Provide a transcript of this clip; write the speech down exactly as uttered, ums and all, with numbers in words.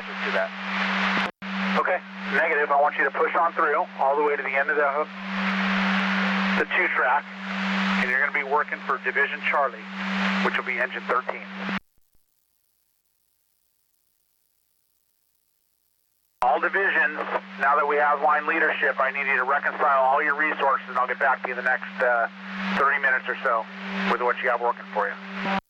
Roger, do that. Okay, negative. I want you to push on through all the way to the end of the, the two track, and you're going to be working for Division Charlie, which will be engine thirteen. All divisions, now that we have line leadership, I need you to reconcile all your resources, and I'll get back to you in the next uh, thirty minutes or so with what you have working for you.